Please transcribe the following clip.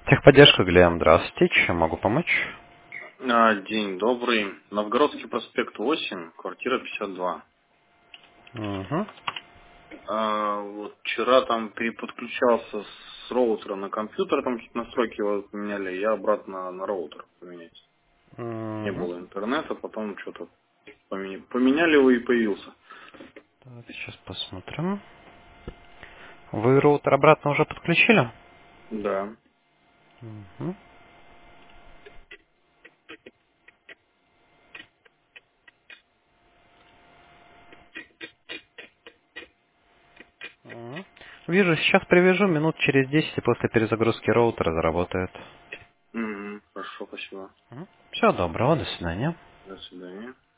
Техподдержка, Глеб, здравствуйте. Чем могу помочь? День добрый. Новгородский проспект 8, квартира 52. Угу. Вот вчера там переподключался с роутера на компьютер, там какие-то настройки его поменяли, я обратно на роутер поменять. Не Угу. было интернета, потом что-то поменяли его и появился. Так, сейчас посмотрим. Вы роутер обратно уже подключили? Да. Угу. Угу. Вижу, сейчас привяжу, минут через 10 и после перезагрузки роутера заработает. Угу. Хорошо, спасибо. Всего доброго, до свидания. До свидания.